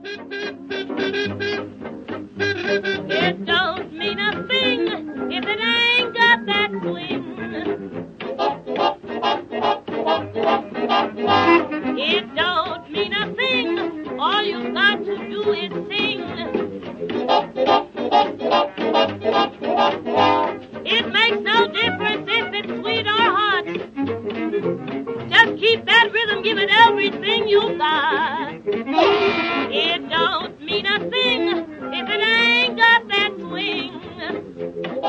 It don't mean a thing if it ain't got that swing. It don't mean a thing, all you've got to do is sing. It makes no difference if it's sweet or hot. Just keep that rhythm, give it everything you got. It don't mean a thing if it ain't got that swing.